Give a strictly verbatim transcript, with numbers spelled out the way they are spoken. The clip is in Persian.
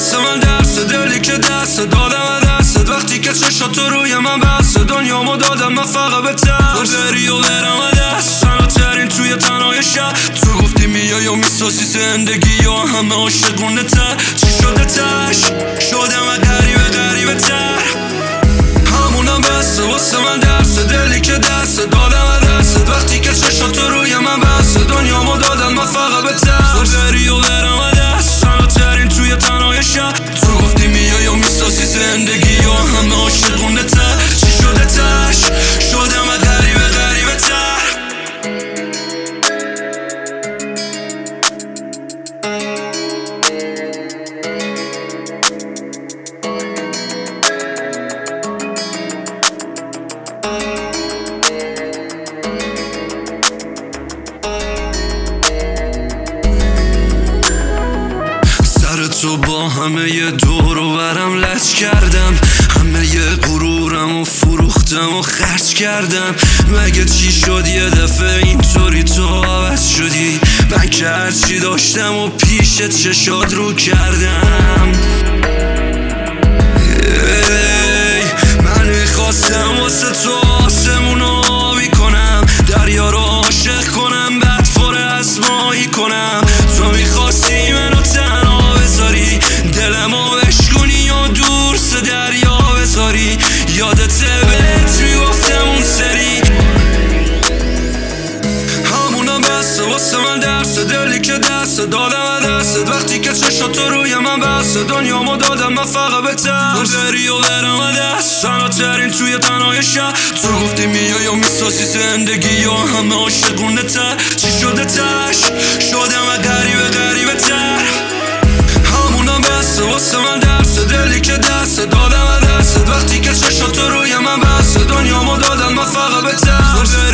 واسه من درس دلی که دست دادم دستت وقتی که چشات تو روی من بست دنیامو دادم من فقط به ترس بری و برم دست تنها توی تنهای شهر تو گفتی میای و میسازی زندگی و همه عاشقونه تر چی شده تش شدم و غریبه غریبه تر همونم بسته واسه من درس دلی که دست دادم دستت وقتی که چشات تو روی من بست دنیامو دادم من فقط به ترس بری و برم دست تنها توی تنهای شهر تو گفتی میای و میسازی زندگی و همه عاشقونه تر چی شده تش شدم و غریبه غریبه تر تو با همه ی دور و برم لج کردم همه ی غرورم و فروختم و خرج کردم مگه چی شد یه دفعه اینطوری تو عوض شدی من که هرچی داشتم و پیشت چشات رو کردم ای من میخواستم واسه تو آسمون آبی کنم دریا رو عاشق کنم بعد پر از ماهی کنم تو میخواستی منو تنها بذاری دلمو بشکنی و دور سه دریا بذاری یادت بهت میگفتم اون سری همونم بسته واسه من درس دلی که دست دادم دستت وقتی که چشات تو روی من بسته دنیامو دادم من فقط به ترس بری و برم دست تنها ترین توی تنهای شهر تو گفتی میای و میسازی زندگی و همه عاشقونه تر چی شده تش شدم و غریبه غریبه تر همونم بسته واسه من درس دلی که دست دادم دستت وقتی که چشات تو روی من بسته دنیامو دادم من فقط به ترس